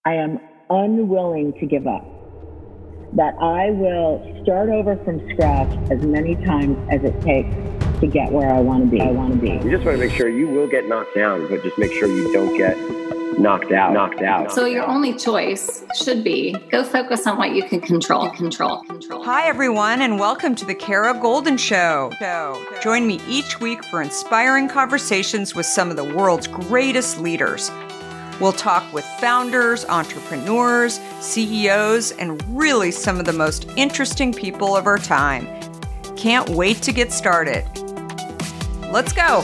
I am unwilling to give up. That I will start over from scratch as many times as it takes to get where I want to be. You just want to make sure you will get knocked down, but just make sure you don't get knocked out. So your only choice should be go focus on what you can control. Hi, everyone, and welcome to the Kara Goldin Show. Join me each week for inspiring conversations with some of the world's greatest leaders. We'll talk with founders, entrepreneurs, CEOs, and really some of the most interesting people of our time. Can't wait to get started. Let's go.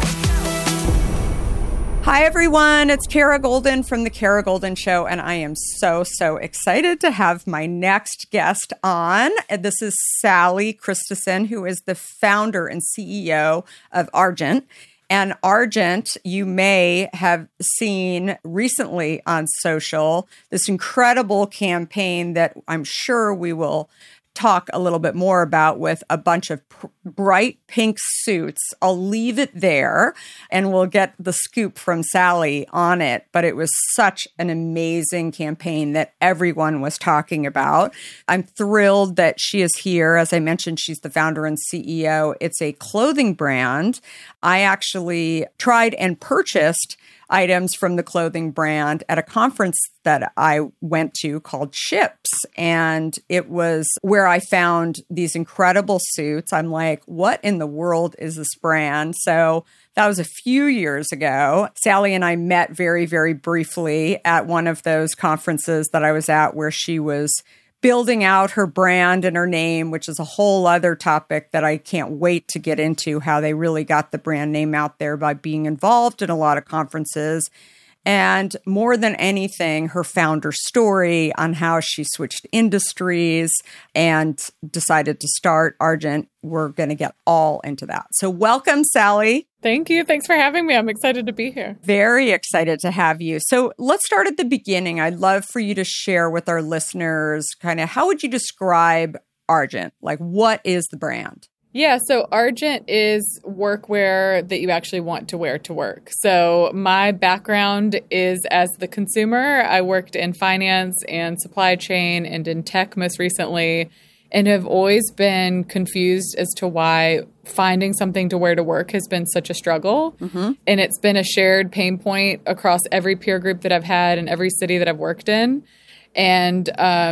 Hi, everyone. It's Kara Goldin from The Kara Goldin Show, and I am so excited to have my next guest on. This is Sally Christensen, who is the founder and CEO of Argent. And Argent, you may have seen recently on social, this incredible campaign that I'm sure we will talk a little bit more about with a bunch of bright pink suits. I'll leave it there and we'll get the scoop from Sally on it. But it was such an amazing campaign that everyone was talking about. I'm thrilled that she is here. As I mentioned, she's the founder and CEO. It's a clothing brand. I actually tried and purchased items from the clothing brand at a conference that I went to called Ships. And it was where I found these incredible suits. I'm like, what in the world is this brand? So that was a few years ago. Sally and I met very, very briefly at one of those conferences that I was at where she was building out her brand and her name, which is a whole other topic that I can't wait to get into, how they really got the brand name out there by being involved in a lot of conferences. And more than anything, her founder story on how she switched industries and decided to start Argent. We're going to get all into that. So welcome, Sally. Thank you. Thanks for having me. I'm excited to be here. Very excited to have you. So let's start at the beginning. I'd love for you to share with our listeners kind of how would you describe Argent? Like, what is the brand? Yeah, so Argent is workwear that you actually want to wear to work. So my background is as the consumer. I worked in finance and supply chain and in tech most recently, and have always been confused as to why finding something to wear to work has been such a struggle. Mm-hmm. And it's been a shared pain point across every peer group that I've had and every city that I've worked in. And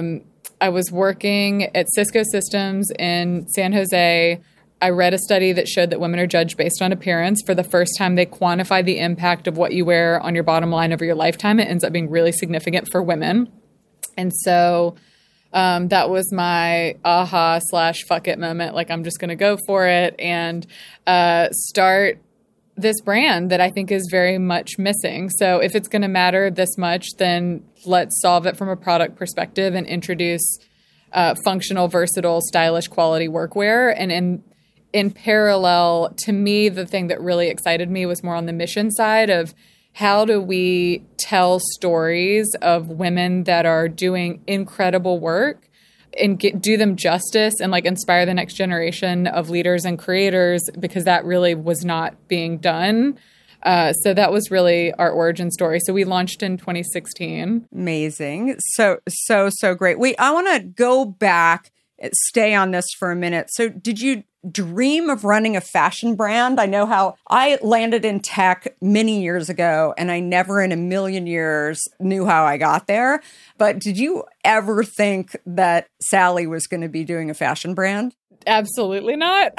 I was working at Cisco Systems in San Jose. I read a study that showed that women are judged based on appearance. For the first time, they quantify the impact of what you wear on your bottom line over your lifetime. It ends up being really significant for women. And so that was my aha/fuck it moment. Like, I'm just going to go for it and start this brand that I think is very much missing. So if it's going to matter this much, then let's solve it from a product perspective and introduce functional, versatile, stylish, quality workwear. And in parallel, to me, the thing that really excited me was more on the mission side of how do we tell stories of women that are doing incredible work and do them justice and like inspire the next generation of leaders and creators, because that really was not being done. So that was really our origin story. So we launched in 2016. Amazing. So great. Wait, I want to go back, stay on this for a minute. So did you dream of running a fashion brand? I know how I landed in tech many years ago, and I never in a million years knew how I got there. But did you ever think that Sally was going to be doing a fashion brand? Absolutely not.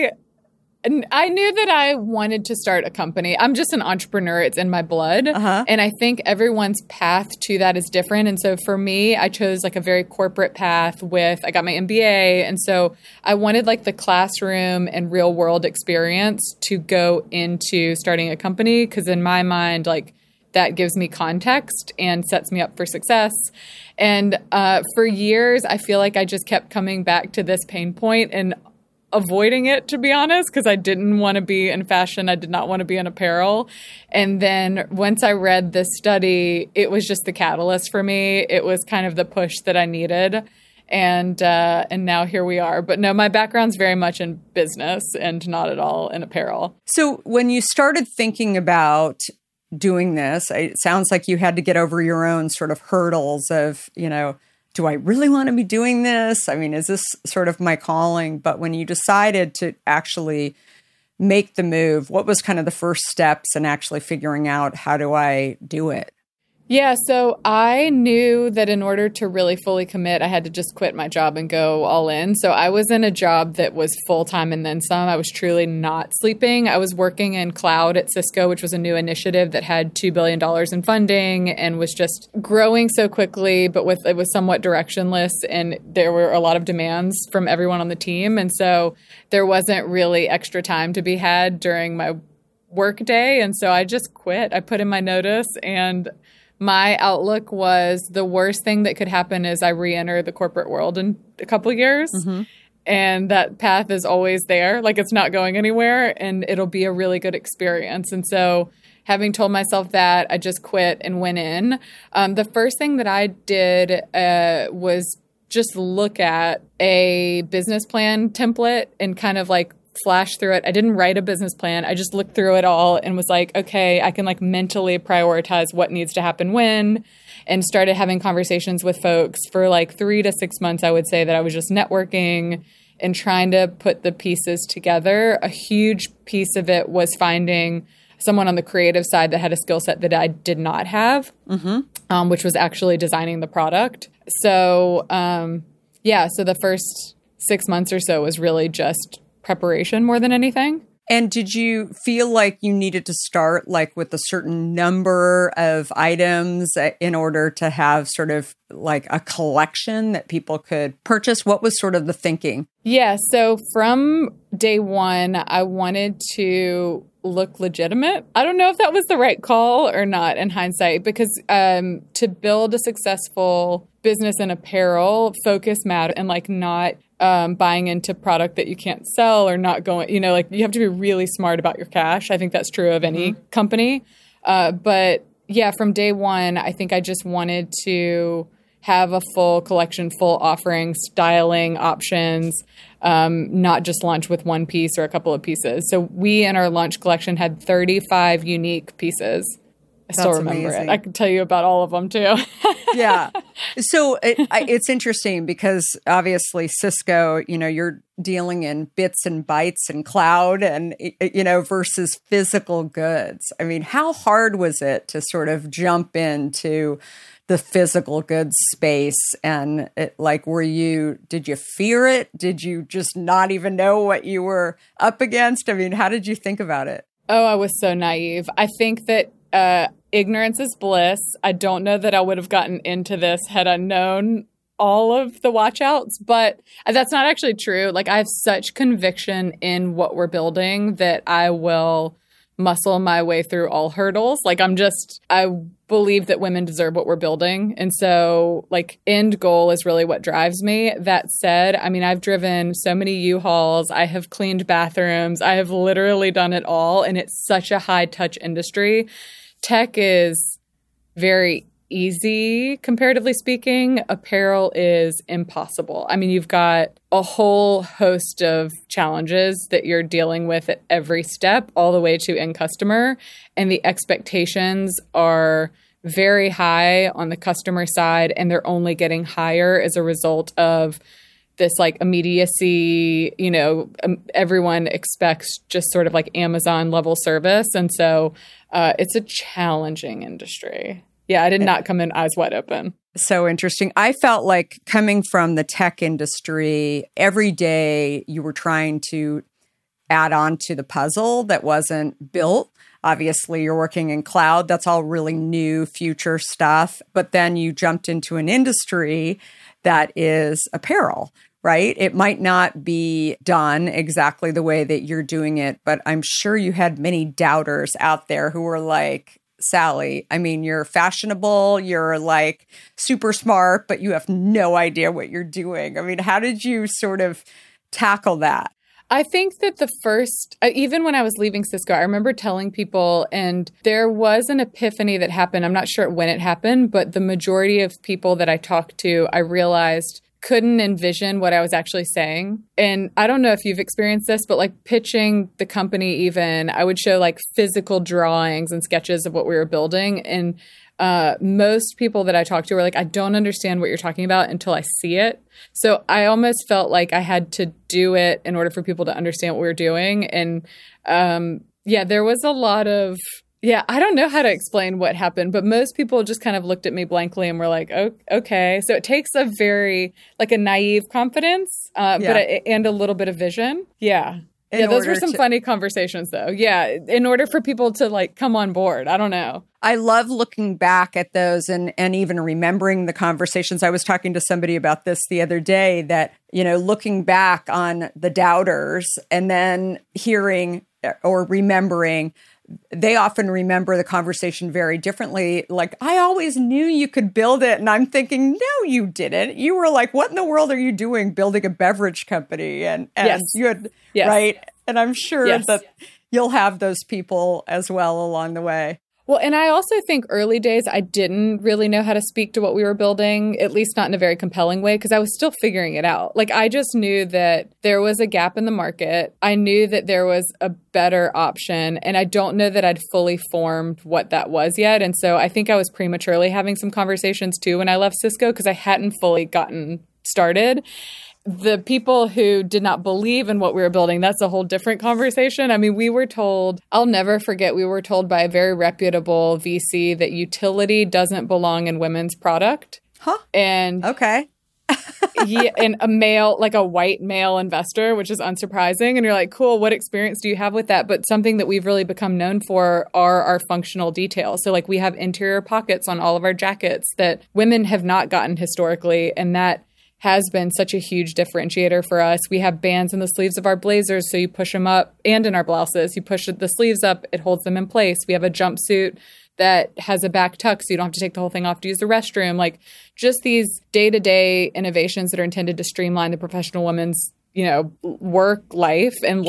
I knew that I wanted to start a company. I'm just an entrepreneur. It's in my blood. Uh-huh. And I think everyone's path to that is different. And so for me, I chose like a very corporate path I got my MBA. And so I wanted like the classroom and real world experience to go into starting a company. Because in my mind, like that gives me context and sets me up for success. And for years, I feel like I just kept coming back to this pain point and avoiding it, to be honest, because I didn't want to be in fashion. I did not want to be in apparel. And then once I read this study, it was just the catalyst for me. It was kind of the push that I needed. And now here we are. But no, my background's very much in business and not at all in apparel. So when you started thinking about doing this, it sounds like you had to get over your own sort of hurdles of, do I really want to be doing this? I mean, is this sort of my calling? But when you decided to actually make the move, what was kind of the first steps in actually figuring out, how do I do it? Yeah, so I knew that in order to really fully commit, I had to just quit my job and go all in. So I was in a job that was full-time and then some. I was truly not sleeping. I was working in cloud at Cisco, which was a new initiative that had $2 billion in funding and was just growing so quickly, but it was somewhat directionless. And there were a lot of demands from everyone on the team. And so there wasn't really extra time to be had during my work day. And so I just quit. I put in my notice, and my outlook was the worst thing that could happen is I re-enter the corporate world in a couple of years. Mm-hmm. And that path is always there. Like, it's not going anywhere, and it'll be a really good experience. And so having told myself that, I just quit and went in. The first thing that I did was just look at a business plan template and kind of like flash through it. I didn't write a business plan. I just looked through it all and was like, okay, I can like mentally prioritize what needs to happen when, and started having conversations with folks for like 3 to 6 months. I would say that I was just networking and trying to put the pieces together. A huge piece of it was finding someone on the creative side that had a skill set that I did not have, which was actually designing the product. So, so the first 6 months or so was really just preparation more than anything. And did you feel like you needed to start like with a certain number of items in order to have sort of like a collection that people could purchase? What was sort of the thinking? Yeah. So from day one, I wanted to look legitimate. I don't know if that was the right call or not in hindsight, because to build a successful business in apparel, focus matters, and like not buying into product that you can't sell or not going, like you have to be really smart about your cash. I think that's true of any company. But yeah, from day one, I think I just wanted to have a full collection, full offering, styling options, not just launch with one piece or a couple of pieces. So we in our launch collection had 35 unique pieces. I still remember it. I can tell you about all of them too. Yeah. So it's interesting because obviously Cisco, you're dealing in bits and bytes and cloud and, versus physical goods. I mean, how hard was it to sort of jump into the physical goods space? And did you fear it? Did you just not even know what you were up against? I mean, how did you think about it? Oh, I was so naive. I think that ignorance is bliss. I don't know that I would have gotten into this had I known all of the watch outs, but that's not actually true. Like, I have such conviction in what we're building that I will muscle my way through all hurdles. Like, I believe that women deserve what we're building. And so like end goal is really what drives me. That said, I mean, I've driven so many U-Hauls. I have cleaned bathrooms. I have literally done it all. And it's such a high touch industry. Tech is very easy, comparatively speaking. Apparel is impossible. I mean, you've got a whole host of challenges that you're dealing with at every step, all the way to end customer. And the expectations are very high on the customer side, and they're only getting higher as a result of this like immediacy. Everyone expects just sort of like Amazon level service. And so it's a challenging industry. Yeah, I did not come in eyes wide open. So interesting. I felt like coming from the tech industry, every day you were trying to add on to the puzzle that wasn't built. Obviously, you're working in cloud. That's all really new future stuff. But then you jumped into an industry that is apparel, right? It might not be done exactly the way that you're doing it, but I'm sure you had many doubters out there who were like, Sally, I mean, you're fashionable, you're like super smart, but you have no idea what you're doing. I mean, how did you sort of tackle that? I think that the first, even when I was leaving Cisco, I remember telling people, and there was an epiphany that happened. I'm not sure when it happened, but the majority of people that I talked to, I realized couldn't envision what I was actually saying. And I don't know if you've experienced this, but like pitching the company even, I would show like physical drawings and sketches of what we were building. And most people that I talked to were like, I don't understand what you're talking about until I see it. So I almost felt like I had to do it in order for people to understand what we were doing. And there was a lot of, I don't know how to explain what happened, but most people just kind of looked at me blankly and were like, oh, okay. So it takes a very, like a naive confidence, and a little bit of vision. Yeah. Those were some funny conversations, though. Yeah, in order for people to, like, come on board. I don't know. I love looking back at those and even remembering the conversations. I was talking to somebody about this the other day that, looking back on the doubters and then hearing or remembering, they often remember the conversation very differently. Like, I always knew you could build it. And I'm thinking, no, you didn't. You were like, what in the world are you doing building a beverage company? And yes. You had, right? And I'm sure that you'll have those people as well along the way. Well, and I also think early days, I didn't really know how to speak to what we were building, at least not in a very compelling way, because I was still figuring it out. Like, I just knew that there was a gap in the market. I knew that there was a better option, and I don't know that I'd fully formed what that was yet. And so I think I was prematurely having some conversations, too, when I left Cisco, because I hadn't fully gotten started. The people who did not believe in what we were building, that's a whole different conversation. I mean, we were told, I'll never forget, we were told by a very reputable VC that utility doesn't belong in women's product. Huh? And okay. and a male, like a white male investor, which is unsurprising. And you're like, cool, what experience do you have with that? But something that we've really become known for are our functional details. So like we have interior pockets on all of our jackets that women have not gotten historically. And that has been such a huge differentiator for us. We have bands in the sleeves of our blazers, so you push them up, and in our blouses. You push the sleeves up, it holds them in place. We have a jumpsuit that has a back tuck, so you don't have to take the whole thing off to use the restroom. Like, just these day-to-day innovations that are intended to streamline the professional woman's, work life. And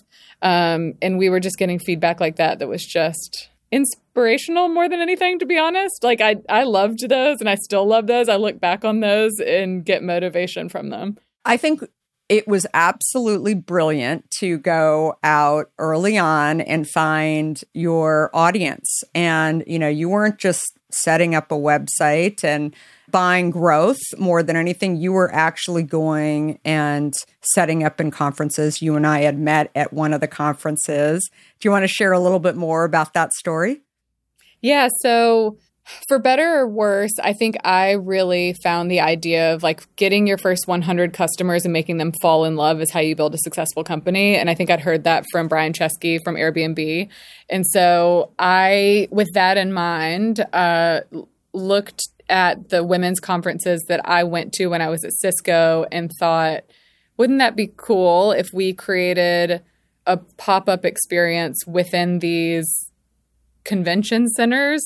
we were just getting feedback like that was just inspirational more than anything, to be honest. Like, I loved those, and I still love those. I look back on those and get motivation from them. I think it was absolutely brilliant to go out early on and find your audience. And, you weren't just setting up a website and buying growth more than anything. You were actually going and setting up in conferences. You and I had met at one of the conferences. Do you want to share a little bit more about that story? Yeah. So for better or worse, I think I really found the idea of like getting your first 100 customers and making them fall in love is how you build a successful company. And I think I'd heard that from Brian Chesky from Airbnb. And so I, with that in mind, looked at the women's conferences that I went to when I was at Cisco and thought, wouldn't that be cool if we created a pop-up experience within these convention centers,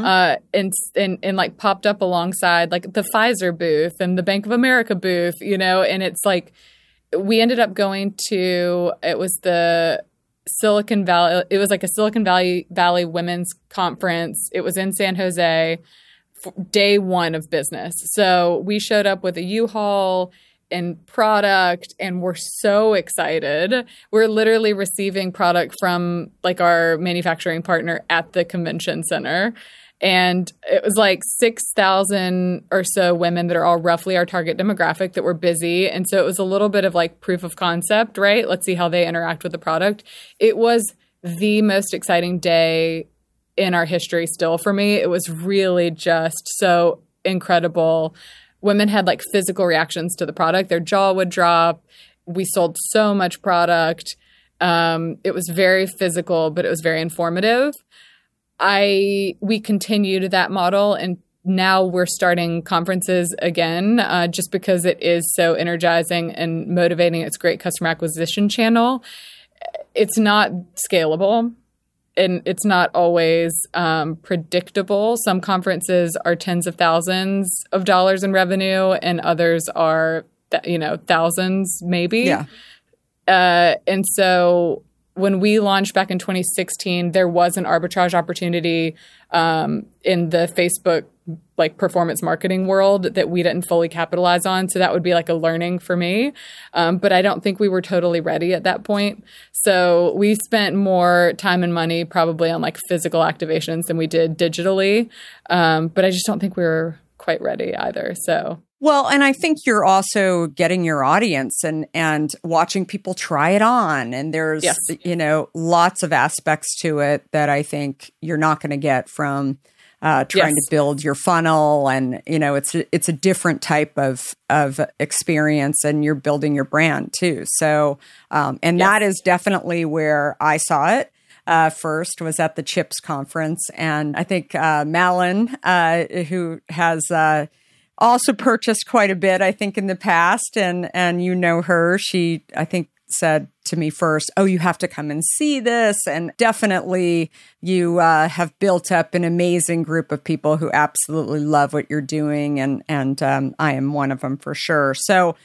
and like popped up alongside like the Pfizer booth and the Bank of America booth, and it's like we ended up going to, it was the Silicon Valley, it was like a Silicon Valley women's conference. It was in San Jose, day one of business. So we showed up with a U-Haul and product, and we're so excited. We're literally receiving product from like our manufacturing partner at the convention center. And it was like 6,000 or so women that are all roughly our target demographic that were busy. And so it was a little bit of like proof of concept, right? Let's see how they interact with the product. It was the most exciting day in our history still for me. It was really just so incredible. Women had like physical reactions to the product. Their jaw would drop. We sold so much product. It was very physical, but it was very informative. We continued that model, and now we're starting conferences again, just because it is so energizing and motivating. It's a great customer acquisition channel. It's not scalable, and it's not always predictable. Some conferences are tens of thousands of dollars in revenue, and others are, thousands maybe. Yeah. And so when we launched back in 2016, there was an arbitrage opportunity in the Facebook like performance marketing world that we didn't fully capitalize on. So that would be like a learning for me. But I don't think we were totally ready at that point. So we spent more time and money probably on like physical activations than we did digitally. But I just don't think we were quite ready either. So. Well, and I think you're also getting your audience and watching people try it on. And there's, yes, lots of aspects to it that I think you're not going to get from trying to build your funnel. And, it's a different type of experience, and you're building your brand too. So, that is definitely where I saw it. First was at the CHIPS conference. And I think Malin, who has also purchased quite a bit, I think, in the past. And her, she, I think, said to me first, "Oh, you have to come and see this." And definitely you have built up an amazing group of people who absolutely love what you're doing. And I am one of them for sure. So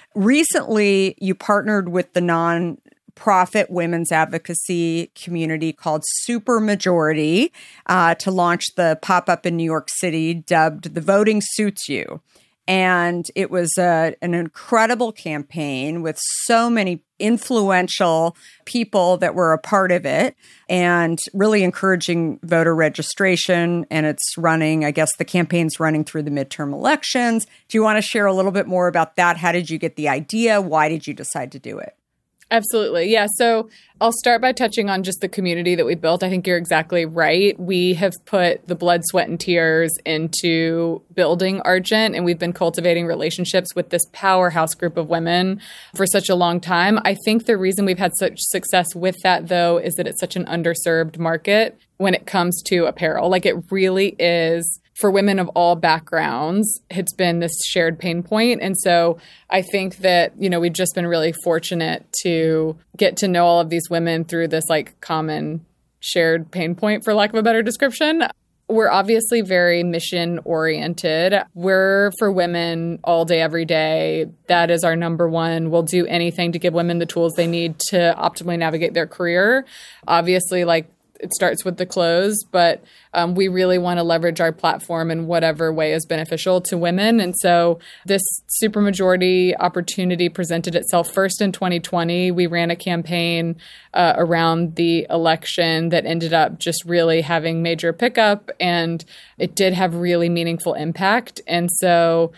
recently you partnered with the nonprofit women's advocacy community called Supermajority to launch the pop-up in New York City dubbed The Voting Suits You. And it was an incredible campaign with so many influential people that were a part of it, and really encouraging voter registration. And it's running, I guess the campaign's running through the midterm elections. Do you want to share a little bit more about that? How did you get the idea? Why did you decide to do it? Absolutely. Yeah. So I'll start by touching on just the community that we built. I think you're exactly right. We have put the blood, sweat, and tears into building Argent, and we've been cultivating relationships with this powerhouse group of women for such a long time. I think the reason we've had such success with that, though, is that it's such an underserved market when it comes to apparel. Like, it really is, for women of all backgrounds, it's been this shared pain point. And so I think that, we've just been really fortunate to get to know all of these women through this like common shared pain point, for lack of a better description. We're obviously very mission oriented. We're for women all day, every day. That is our number one. We'll do anything to give women the tools they need to optimally navigate their career. Obviously, like, it starts with the clothes, but we really want to leverage our platform in whatever way is beneficial to women. And so this Supermajority opportunity presented itself first in 2020. We ran a campaign around the election that ended up just really having major pickup, and it did have really meaningful impact. And so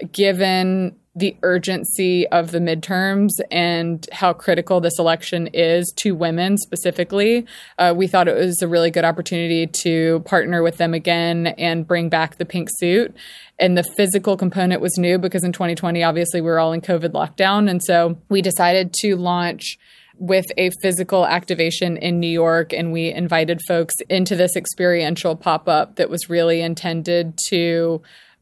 given the urgency of the midterms and how critical this election is to women specifically, we thought it was a really good opportunity to partner with them again and bring back the pink suit. And the physical component was new because in 2020, obviously, we were all in COVID lockdown. And so we decided to launch with a physical activation in New York, and we invited folks into this experiential pop-up that was really intended to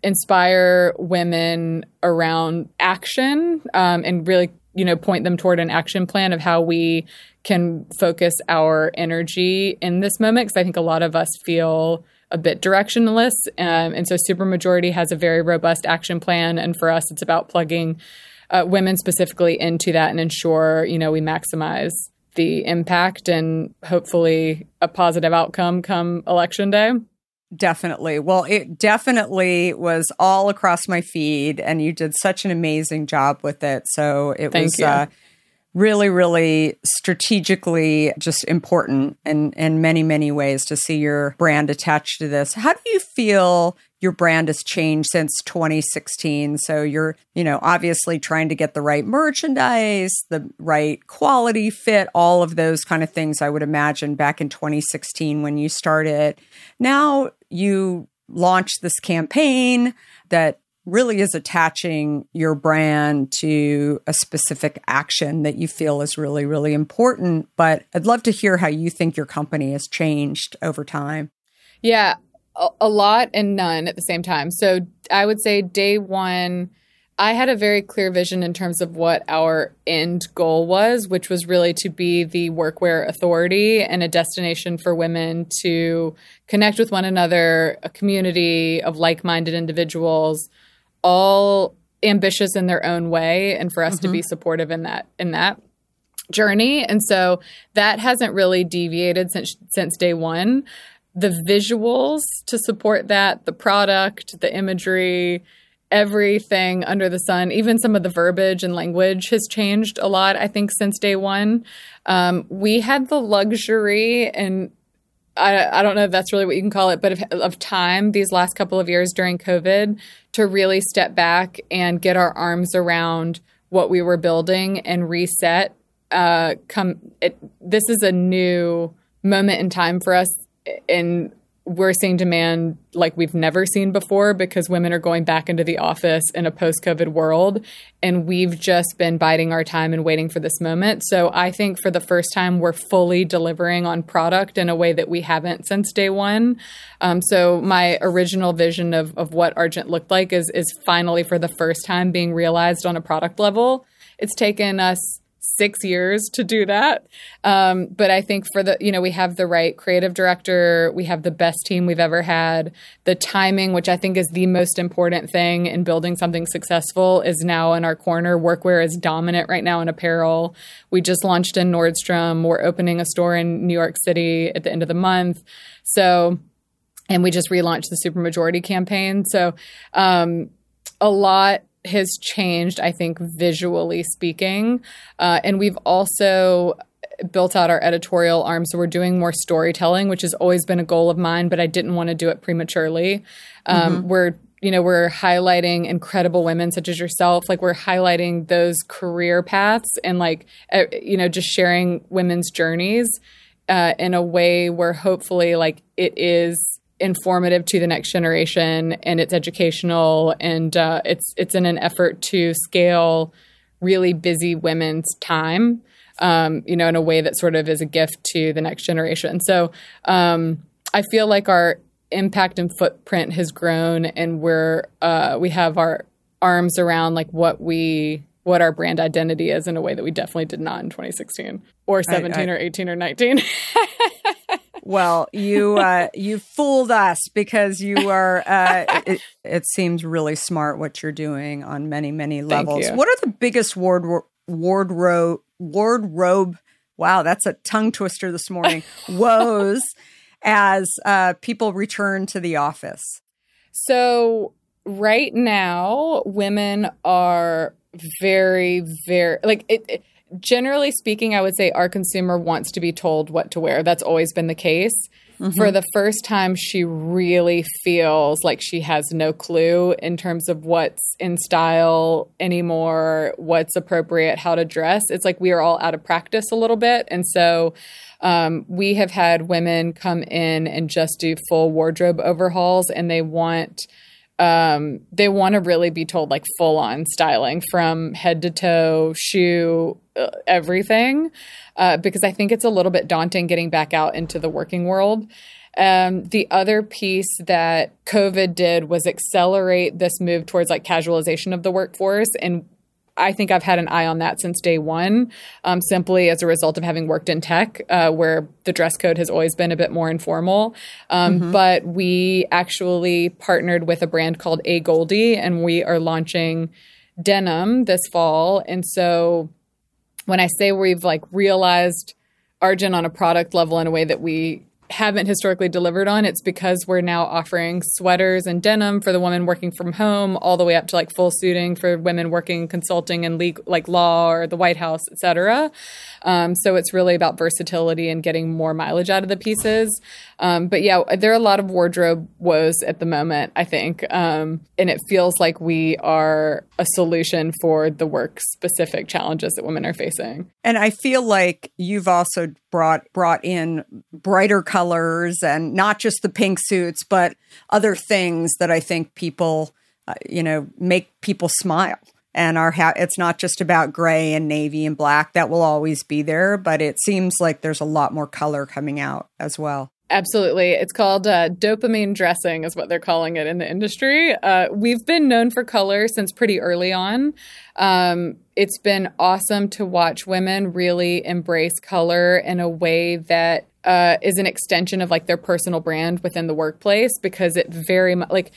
inspire women around action and really, point them toward an action plan of how we can focus our energy in this moment. Because I think a lot of us feel a bit directionless. And so Supermajority has a very robust action plan. And for us, it's about plugging women specifically into that and ensure, we maximize the impact and hopefully a positive outcome come election day. Definitely. Well, it definitely was all across my feed, and you did such an amazing job with it. So it was really, really strategically just important in many, many ways to see your brand attached to this. How do you feel your brand has changed since 2016? So you're, obviously trying to get the right merchandise, the right quality fit, all of those kind of things, I would imagine, back in 2016 when you started. Now you launched this campaign that really is attaching your brand to a specific action that you feel is really, really important. But I'd love to hear how you think your company has changed over time. Yeah, a lot and none at the same time. So I would say day one, I had a very clear vision in terms of what our end goal was, which was really to be the workwear authority and a destination for women to connect with one another, a community of like-minded individuals, all ambitious in their own way, and for us to be supportive in that. journey. And so that hasn't really deviated since day one. The visuals to support that, the product, the imagery, everything under the sun, even some of the verbiage and language has changed a lot, I think, since day one. We had the luxury, and I don't know if that's really what you can call it, but of time these last couple of years during COVID to really step back and get our arms around what we were building and reset. This is a new moment in time for us, and we're seeing demand like we've never seen before because women are going back into the office in a post-COVID world, and we've just been biding our time and waiting for this moment. So I think for the first time, we're fully delivering on product in a way that we haven't since day one. So my original vision of what Argent looked like is finally for the first time being realized on a product level. It's taken us 6 years to do that. But I think we have the right creative director. We have the best team we've ever had. The timing, which I think is the most important thing in building something successful, is now in our corner. Workwear is dominant right now in apparel. We just launched in Nordstrom. We're opening a store in New York City at the end of the month. And we just relaunched the Supermajority campaign. So a lot has changed, I think, visually speaking. And we've also built out our editorial arm. So we're doing more storytelling, which has always been a goal of mine, but I didn't want to do it prematurely. We're highlighting incredible women such as yourself. Like, we're highlighting those career paths and just sharing women's journeys in a way where hopefully it is informative to the next generation, and it's educational, and it's in an effort to scale really busy women's time, in a way that sort of is a gift to the next generation. So I feel like our impact and footprint has grown, and we have our arms around what our brand identity is in a way that we definitely did not in 2016 or 17 or 18 or 19. Well, you fooled us because you are. It seems really smart what you're doing on many, many levels. Thank you. What are the biggest wardrobe? Wow, that's a tongue twister this morning. Woes as people return to the office. So right now, women are very, very generally speaking, I would say our consumer wants to be told what to wear. That's always been the case. Mm-hmm. For the first time, she really feels like she has no clue in terms of what's in style anymore, what's appropriate, how to dress. It's like we are all out of practice a little bit. And so we have had women come in and just do full wardrobe overhauls, and they want to really be told full on styling from head to toe, shoe, everything, because I think it's a little bit daunting getting back out into the working world. The other piece that COVID did was accelerate this move towards casualization of the workforce. And I think I've had an eye on that since day one, simply as a result of having worked in tech, where the dress code has always been a bit more informal. But we actually partnered with a brand called A Goldie, and we are launching denim this fall. And so when I say we've realized Argent on a product level in a way that we haven't historically delivered on, it's because we're now offering sweaters and denim for the women working from home, all the way up to full suiting for women working consulting and legal, law or the White House, et cetera. So it's really about versatility and getting more mileage out of the pieces. But yeah, there are a lot of wardrobe woes at the moment, I think. And it feels like we are a solution for the work-specific challenges that women are facing. And I feel like you've also brought in brighter colors, and not just the pink suits, but other things that I think people, make people smile. And it's not just about gray and navy and black. That will always be there, but it seems like there's a lot more color coming out as well. Absolutely. It's called dopamine dressing is what they're calling it in the industry. We've been known for color since pretty early on. It's been awesome to watch women really embrace color in a way that is an extension of their personal brand within the workplace, because it very much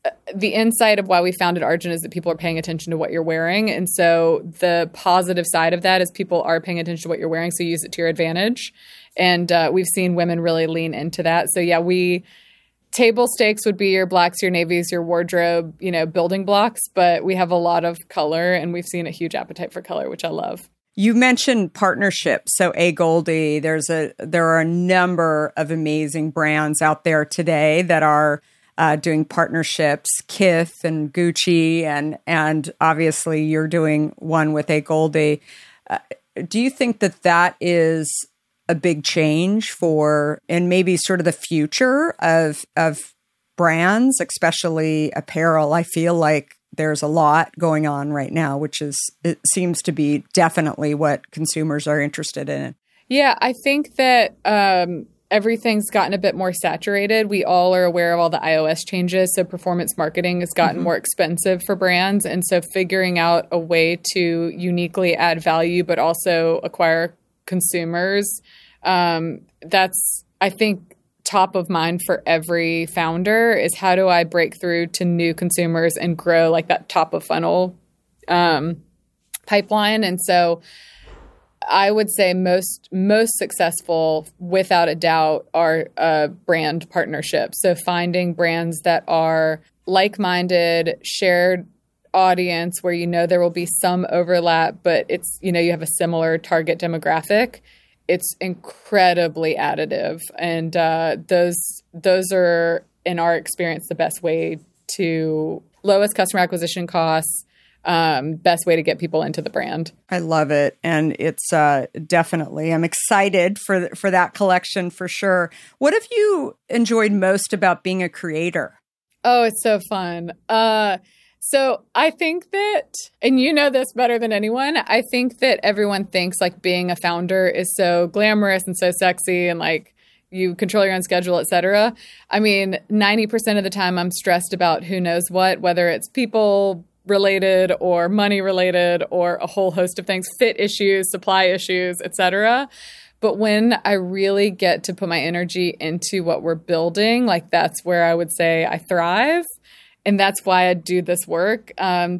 the insight of why we founded Argent is that people are paying attention to what you're wearing. And so the positive side of that is people are paying attention to what you're wearing, so use it to your advantage. And we've seen women really lean into that. So yeah, table stakes would be your blacks, your navies, your wardrobe, building blocks. But we have a lot of color, and we've seen a huge appetite for color, which I love. You mentioned partnerships. So AGoldie, there are a number of amazing brands out there today that are doing partnerships, Kith and Gucci, and obviously you're doing one with AGoldie. Do you think that is a big change for, and maybe sort of the future of brands, especially apparel? I feel like there's a lot going on right now, it seems to be definitely what consumers are interested in. Yeah, I think that everything's gotten a bit more saturated. We all are aware of all the iOS changes. So performance marketing has gotten more expensive for brands. And so figuring out a way to uniquely add value, but also acquire consumers, that's, I think, top of mind for every founder is how do I break through to new consumers and grow like that top of funnel pipeline. And so I would say most successful, without a doubt, are brand partnerships. So finding brands that are like-minded, shared audience where there will be some overlap, but it's you have a similar target demographic. It's incredibly additive, and those are, in our experience, the best way to lowest customer acquisition costs. Best way to get people into the brand. I love it. And it's definitely, I'm excited for that collection for sure. What have you enjoyed most about being a creator? Oh, it's so fun. So I think that, and you know this better than anyone, I think that everyone thinks like being a founder is so glamorous and so sexy and like you control your own schedule, et cetera. I mean, 90% of the time I'm stressed about who knows what, whether it's people related or money related or a whole host of things, fit issues, supply issues, et cetera. But when I really get to put my energy into what we're building, like that's where I would say I thrive. And that's why I do this work.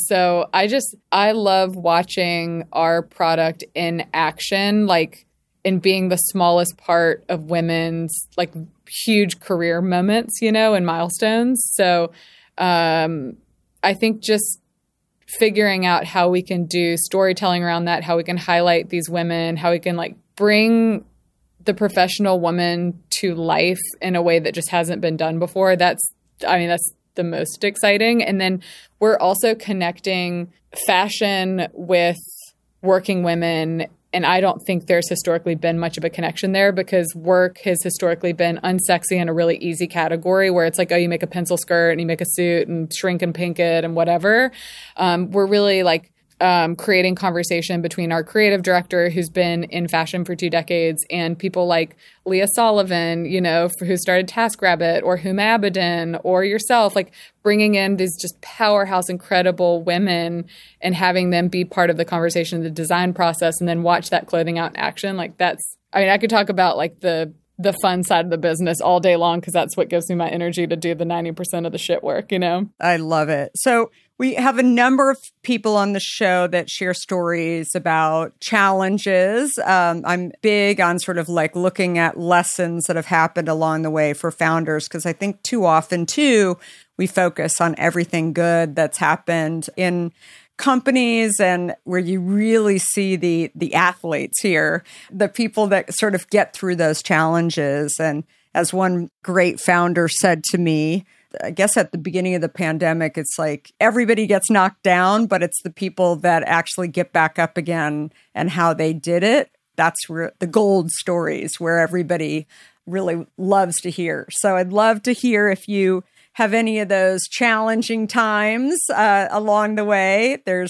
So I love watching our product in action, like in being the smallest part of women's like huge career moments, and milestones. So I think just figuring out how we can do storytelling around that, how we can highlight these women, how we can like bring the professional woman to life in a way that just hasn't been done before. That's the most exciting. And then we're also connecting fashion with working women. And I don't think there's historically been much of a connection there because work has historically been unsexy in a really easy category where it's like, oh, you make a pencil skirt and you make a suit and shrink and pink it and whatever. We're really like creating conversation between our creative director, who's been in fashion for 2 decades, and people like Leah Sullivan, who started TaskRabbit, or Huma Abedin, or yourself, like bringing in these just powerhouse, incredible women and having them be part of the conversation, the design process, and then watch that clothing out in action. Like I could talk about like the fun side of the business all day long because that's what gives me my energy to do the 90% of the shit work, I love it. So we have a number of people on the show that share stories about challenges. I'm big on sort of like looking at lessons that have happened along the way for founders, because I think too often, too, we focus on everything good that's happened in companies and where you really see the athletes here, the people that sort of get through those challenges. And as one great founder said to me, I guess at the beginning of the pandemic, it's like everybody gets knocked down, but it's the people that actually get back up again and how they did it. That's the gold stories where everybody really loves to hear. So I'd love to hear if you have any of those challenging times along the way. There's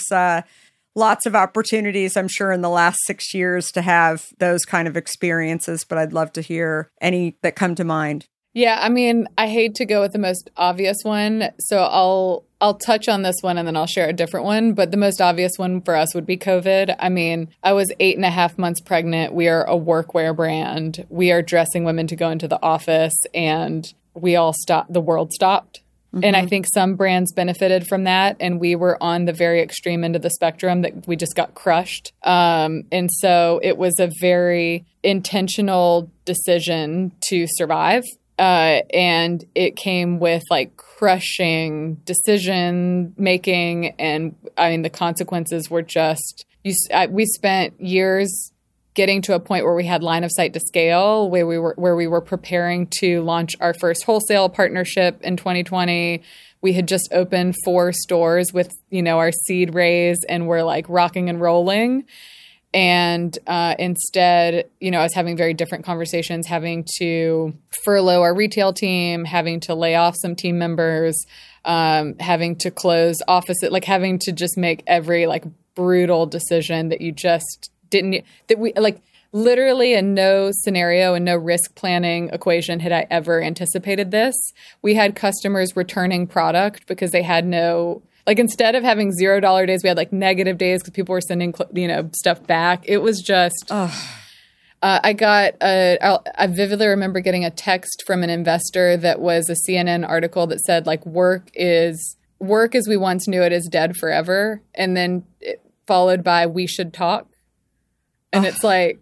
lots of opportunities, I'm sure, in the last 6 years to have those kind of experiences, but I'd love to hear any that come to mind. Yeah, I hate to go with the most obvious one, so I'll touch on this one and then I'll share a different one. But the most obvious one for us would be COVID. I was 8.5 months pregnant. We are a workwear brand. We are dressing women to go into the office, and we all stopped. The world stopped. And I think some brands benefited from that. And we were on the very extreme end of the spectrum that we just got crushed. And so it was a very intentional decision to survive. And it came with like crushing decision making. And I mean, the consequences were just, we spent years getting to a point where we had line of sight to scale, where we were preparing to launch our first wholesale partnership in 2020. We had just opened 4 stores with, our seed raise, and we're like rocking and rolling. And instead, I was having very different conversations, having to furlough our retail team, having to lay off some team members, having to close offices, like having to just make every like brutal decision that you just didn't, that we like literally in no scenario and no risk planning equation had I ever anticipated this. We had customers returning product because they had no, like instead of having $0 days, we had like negative days because people were sending, stuff back. It was just, I vividly remember getting a text from an investor that was a CNN article that said like work as we once knew it is dead forever. And then followed by we should talk. And it's like,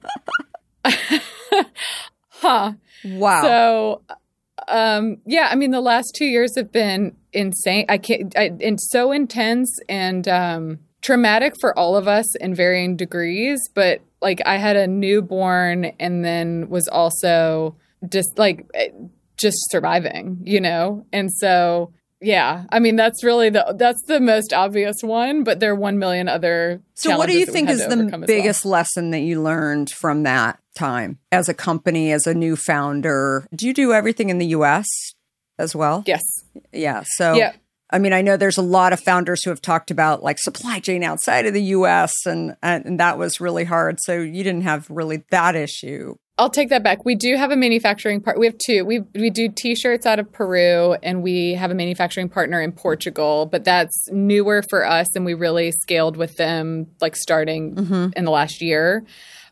huh. Wow. So, the last 2 years have been insane. It's so intense and traumatic for all of us in varying degrees. But like, I had a newborn and then was also just surviving, And so, yeah, that's really that's the most obvious one, but there are 1 million other challenges. So what do you think is the biggest well. lesson that you learned from that time as a company, as a new founder? Do you do everything in the US as well? Yes. Yeah. So, yeah. I know there's a lot of founders who have talked about like supply chain outside of the US and that was really hard. So you didn't have really that issue. I'll take that back. We do have a manufacturing part. We have 2. We do T-shirts out of Peru, and we have a manufacturing partner in Portugal. But that's newer for us, and we really scaled with them, like starting in the last year.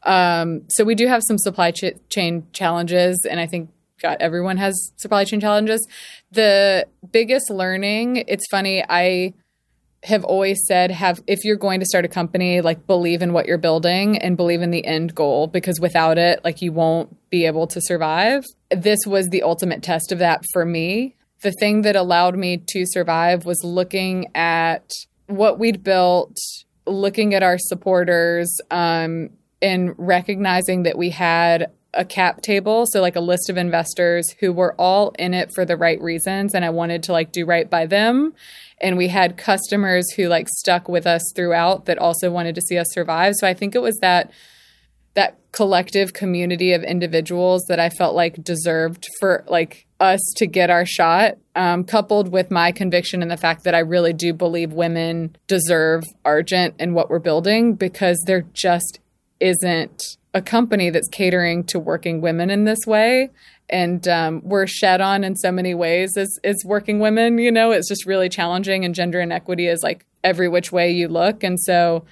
So we do have some supply chain challenges, and I think everyone has supply chain challenges. The biggest learning, it's funny, I have always said, if you're going to start a company, like believe in what you're building and believe in the end goal, because without it, like you won't be able to survive. This was the ultimate test of that for me. The thing that allowed me to survive was looking at what we'd built, looking at our supporters, and recognizing that we had a cap table, so like a list of investors who were all in it for the right reasons, and I wanted to like do right by them. And we had customers who like stuck with us throughout that also wanted to see us survive. So I think it was that collective community of individuals that I felt like deserved for like us to get our shot, coupled with my conviction in the fact that I really do believe women deserve Argent and what we're building, because there just isn't a company that's catering to working women in this way. And we're shed on in so many ways as working women, it's just really challenging. And gender inequity is like every which way you look. And so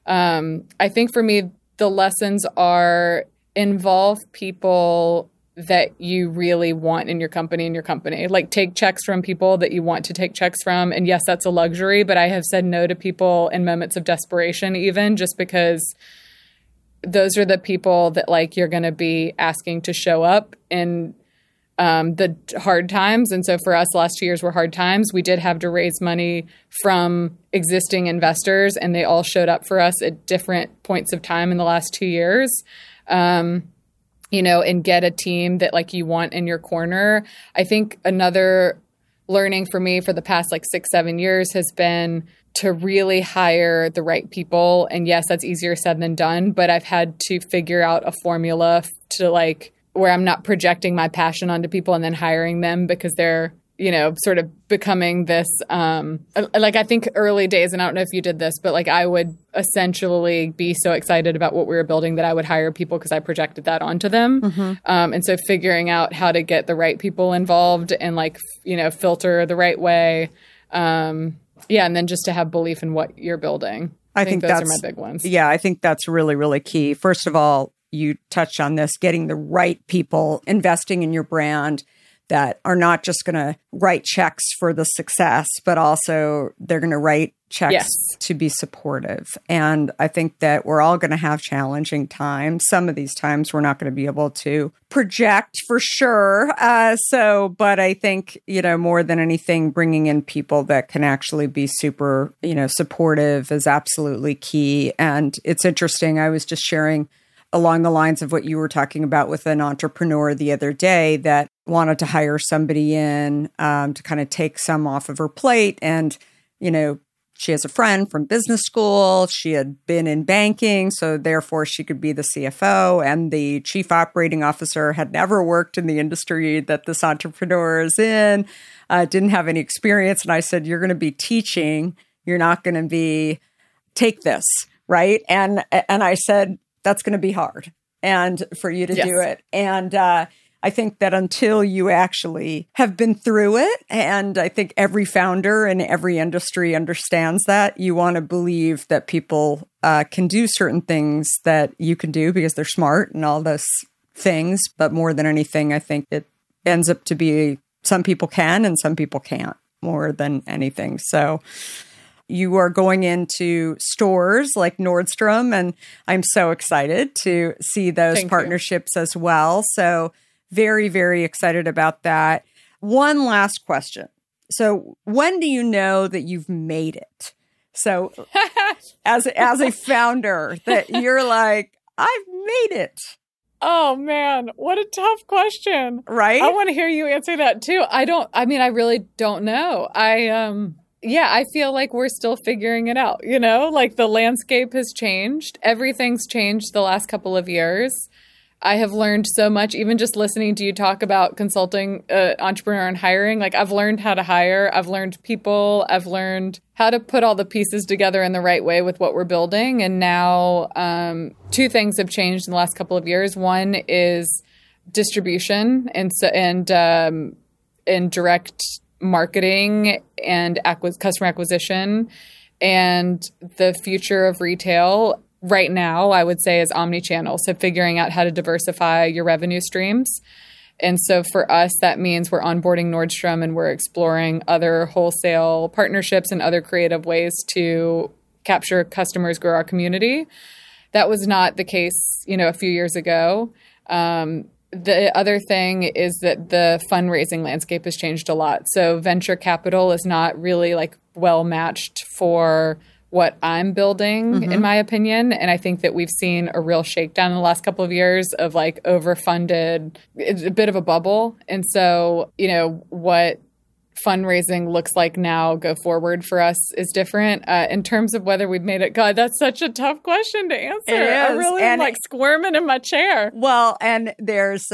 I think for me, the lessons are involve people that you really want in your company. Like take checks from people that you want to take checks from. And yes, that's a luxury, but I have said no to people in moments of desperation, even just because those are the people that like you're going to be asking to show up in the hard times. And so for us, last 2 years were hard times. We did have to raise money from existing investors, and they all showed up for us at different points of time in the last 2 years. And get a team that like you want in your corner. I think another learning for me for the past like 6-7 years has been to really hire the right people. And yes, that's easier said than done, but I've had to figure out a formula to like where I'm not projecting my passion onto people and then hiring them because they're, sort of becoming this, like I think early days, and I don't know if you did this, but like I would essentially be so excited about what we were building that I would hire people because I projected that onto them. And so figuring out how to get the right people involved and like, filter the right way. And then just to have belief in what you're building. I think those are my big ones. Yeah, I think that's really, really key. First of all, you touched on this, getting the right people, investing in your brand. that are not just going to write checks for the success, but also they're going to write checks to be supportive. And I think that we're all going to have challenging times. Some of these times we're not going to be able to project for sure. But I think, more than anything, bringing in people that can actually be super, supportive is absolutely key. And it's interesting. I was just sharing along the lines of what you were talking about with an entrepreneur the other day that wanted to hire somebody in to kind of take some off of her plate. And, she has a friend from business school. She had been in banking, so therefore she could be the CFO. And the chief operating officer had never worked in the industry that this entrepreneur is in, didn't have any experience. And I said, you're going to be teaching. You're not going to be, take this, right? And I said, that's going to be hard and for you to do it. And I think that until you actually have been through it, and I think every founder in every industry understands that, you want to believe that people can do certain things that you can do because they're smart and all those things. But more than anything, I think it ends up to be some people can and some people can't more than anything. So you are going into stores like Nordstrom, and I'm so excited to see those partnerships as well. So very, very excited about that. One last question. So when do you know that you've made it? So as a founder, that you're like, I've made it. Oh, man, what a tough question. Right? I want to hear you answer that, too. I really don't know. I feel like we're still figuring it out, like the landscape has changed. Everything's changed the last couple of years. I have learned so much, even just listening to you talk about consulting, entrepreneur and hiring. Like I've learned how to hire. I've learned people. I've learned how to put all the pieces together in the right way with what we're building. And now two things have changed in the last couple of years. One is distribution and direct marketing and customer acquisition, and the future of retail right now, I would say, is omnichannel. So figuring out how to diversify your revenue streams. And so for us, that means we're onboarding Nordstrom and we're exploring other wholesale partnerships and other creative ways to capture customers, grow our community. That was not the case, a few years ago. The other thing is that the fundraising landscape has changed a lot. So venture capital is not really well matched for what I'm building, in my opinion. And I think that we've seen a real shakedown in the last couple of years of overfunded, it's a bit of a bubble. And so, what fundraising looks like now go forward for us is different. In terms of whether we've made it, God, that's such a tough question to answer. I really am squirming in my chair. Well, and there's,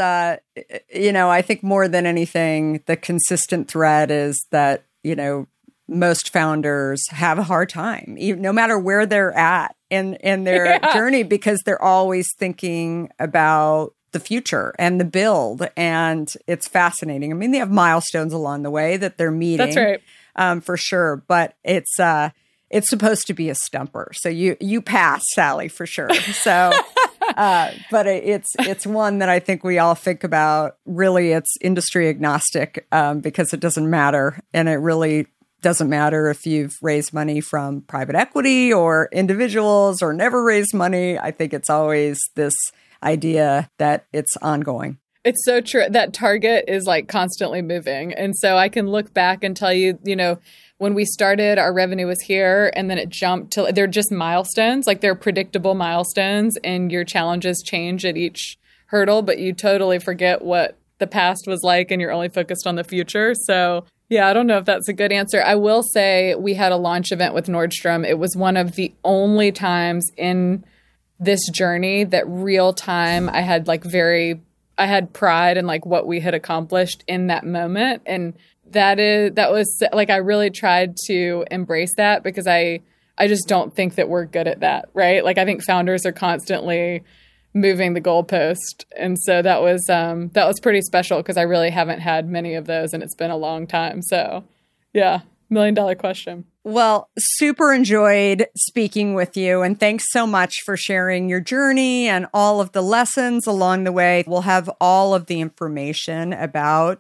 I think more than anything, the consistent thread is that, most founders have a hard time, no matter where they're at in their journey, because they're always thinking about the future and the build. And it's fascinating. I mean, they have milestones along the way that they're meeting. That's right. For sure. But it's supposed to be a stumper. So you pass, Sally, for sure. So, but it's one that I think we all think about. Really, it's industry agnostic because it doesn't matter. And it really doesn't matter if you've raised money from private equity or individuals or never raised money. I think it's always this idea that it's ongoing. It's so true. That target is constantly moving. And so I can look back and tell you, when we started, our revenue was here and then it jumped to, they're just milestones, they're predictable milestones, and your challenges change at each hurdle, but you totally forget what the past was like and you're only focused on the future. So yeah, I don't know if that's a good answer. I will say we had a launch event with Nordstrom. It was one of the only times in this journey that real time I had I had pride in what we had accomplished in that moment. And that was I really tried to embrace that, because I just don't think that we're good at that, right? I think founders are constantly moving the goalpost. And so that was pretty special, because I really haven't had many of those and it's been a long time. So yeah, $1 million question. Well, super enjoyed speaking with you. And thanks so much for sharing your journey and all of the lessons along the way. We'll have all of the information about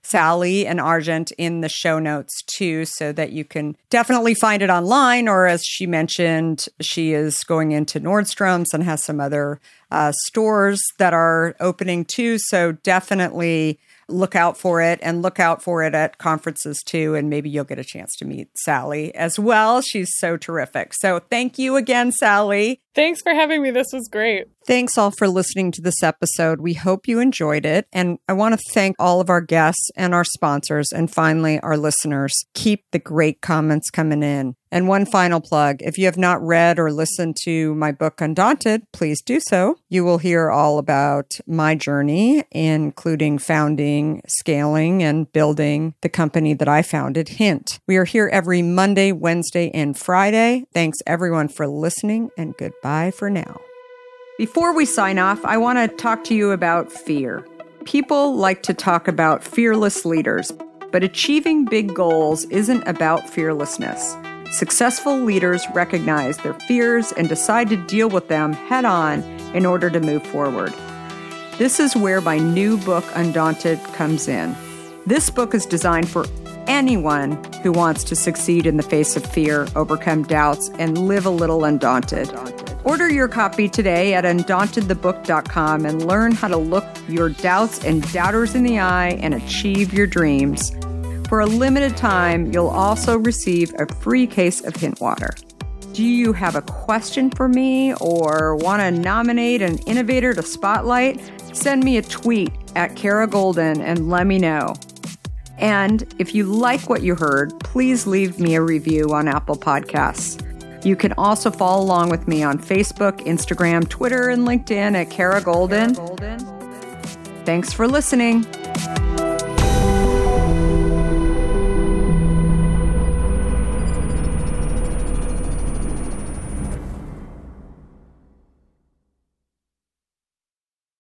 Sally and Argent in the show notes too, so that you can definitely find it online. Or as she mentioned, she is going into Nordstrom's and has some other stores that are opening too. So definitely look out for it, and look out for it at conferences too. And maybe you'll get a chance to meet Sally as well. She's so terrific. So thank you again, Sally. Thanks for having me. This was great. Thanks all for listening to this episode. We hope you enjoyed it. And I want to thank all of our guests and our sponsors, and finally, our listeners. Keep the great comments coming in. And one final plug, if you have not read or listened to my book, Undaunted, please do so. You will hear all about my journey, including founding, scaling, and building the company that I founded, Hint. We are here every Monday, Wednesday, and Friday. Thanks everyone for listening, and goodbye for now. Before we sign off, I want to talk to you about fear. People like to talk about fearless leaders, but achieving big goals isn't about fearlessness. Successful leaders recognize their fears and decide to deal with them head on in order to move forward. This is where my new book, Undaunted, comes in. This book is designed for anyone who wants to succeed in the face of fear, overcome doubts, and live a little undaunted. Order your copy today at undauntedthebook.com and learn how to look your doubts and doubters in the eye and achieve your dreams. For a limited time, you'll also receive a free case of Hint water. Do you have a question for me or want to nominate an innovator to spotlight? Send me a tweet at Kara Goldin and let me know. And if you like what you heard, please leave me a review on Apple Podcasts. You can also follow along with me on Facebook, Instagram, Twitter, and LinkedIn at Kara Goldin. Thanks for listening.